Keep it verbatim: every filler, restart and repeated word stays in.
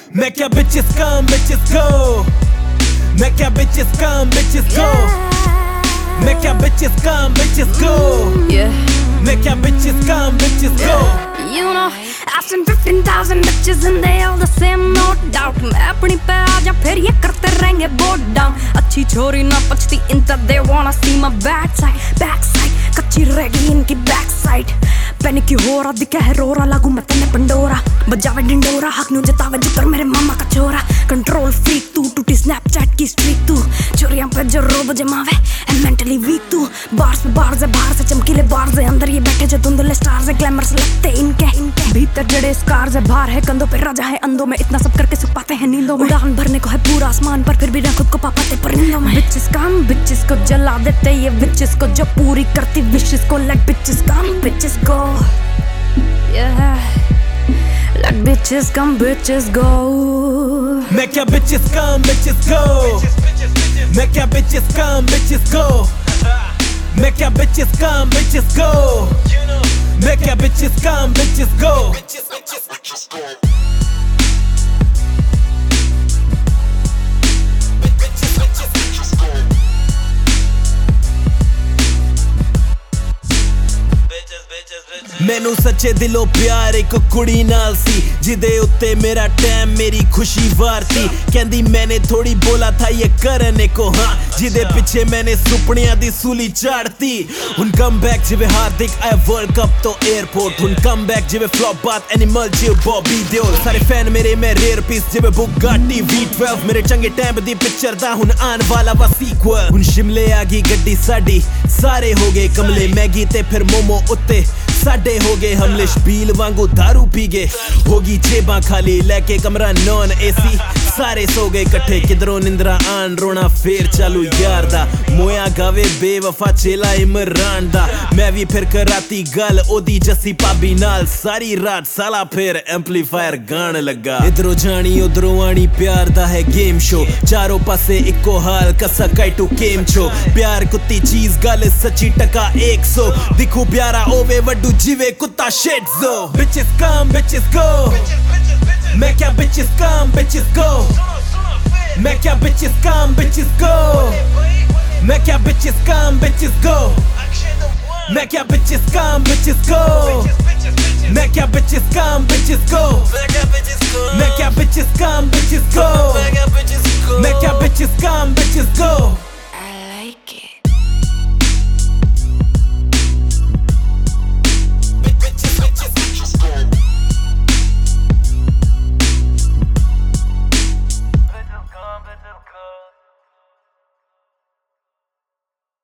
मैं क्या bitches come bitches go मैं क्या bitches come bitches go मैं क्या bitches come bitches go मैं क्या bitches come bitches go You know I've seen fifteen thousand bitches and they all the same no doubt मैं अपनी पे आ जा फिर ये करते रहेंगे bow down अच्छी छोरी ना पछती इनता they wanna see my backside backside कच्ची रहेगी इनकी backside पैनिक की हो रहा दिखा है रोरा लागू मैं तेने पंडोरा बजावे डिंडोरा हक न्यू जतावे जिक्र मेरे मामा का छोरा कंट्रोल फ्रीक तू टूटी स्नैपचैट की स्ट्रीक तू चोरियां पे जो रो बजे मावे एंड मेंटली वीक तू बार्स पे बार्स है बाहर से चमकीले बार्स है अंदर ये बैठे जो धुंधले स्टार्स है ग्लैमर से लगते इनके इनके भीतर जड़े स्कार्स है बाहर है कंधों पे राजा है अंधों में इतना सब करके सुख पाते हैं नींदों में उड़ान भरने को है पूरा आसमान पर फिर भी ना खुद को पा पाते परिंदों में बिचेस काम बिचेस को जला देते ये बिचेस को जो पूरी करती विशेस को लेट बिचेस काम बिचेस को Yeah, let bitches come, bitches go. मैं क्या bitches come, bitches go. मैं क्या bitches come, bitches go. मैं क्या bitches come, bitches go. मैं क्या bitches come, bitches go. मैनू सच्चे दिलों प्यार एक कुड़ी नाल सी जिदे उत्ते मेरा टाइम मेरी खुशी वारती कहंदी मैंने थोड़ी बोला था ये करने को हाँ जिदे पीछे मैंने सुपनियां दी सूली चाड़ती हुन कम बैक जिवे हार्दिक आया वर्ल्ड कप तो एयरपोर्ट हुन कम बैक जिवे फ्लॉप बात एनिमल जिवे बॉबी देओल सारे फैन मेरे में रेयर पीस जिवे बुगाटी वी ट्वेल्व मेरे चंगे टाइम दी पिक्चर दा हुन आन वाला वा सीक्वल हुन शिमले आ गई गड्डी साडी सारे हो गए कमले मैगी ते फिर मोमो उत्ते साडे हो गए हमले शबील वांगू दारू पी गए होगी जेबां खाली लेके कमरा नॉन एसी सारे सो गए कट्ठे किधरों निंद्रा आन रोना फेर चालू यार दा मोया गावे बेवफा चेला इमरान दा मैं भी फिर कराती गल ओदी जस्सी भाभी नाल सारी रात साला फिर एम्पलीफायर गान लगा इधरों जानी उधरों आनी प्यार दा है गेम शो चारों पासे इको हाल कसा काइटू केम छो प्यार कुत्ती चीज गल सच्ची टका एक सौ दिखू प्यारा ओवे वड्डू जिवे कुत्ता शेड जो bitches come bitches go मैं क्या bitches come bitches go मैं क्या bitches come bitches go मैं क्या bitches come bitches go मैं क्या bitches come bitches go मैं क्या bitches come bitches go मैं क्या bitches come bitches go मैं क्या bitches come bitches go